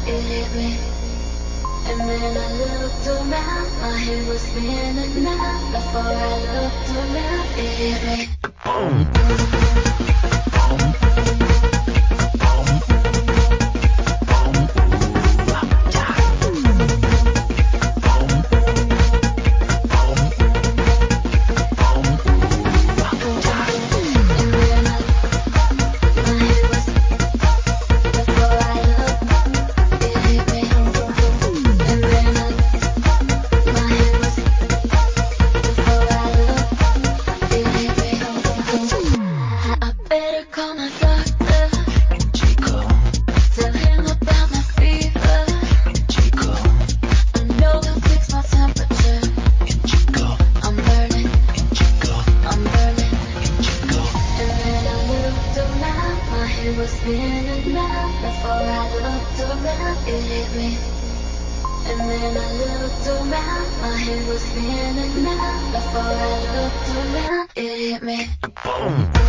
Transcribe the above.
it hit me. And then I looked around, my head was spinning now. Before I looked around, it hit me. Was spinning round before I looked around, it hit me. And then I looked around, my head was spinning round before I looked around, it hit me.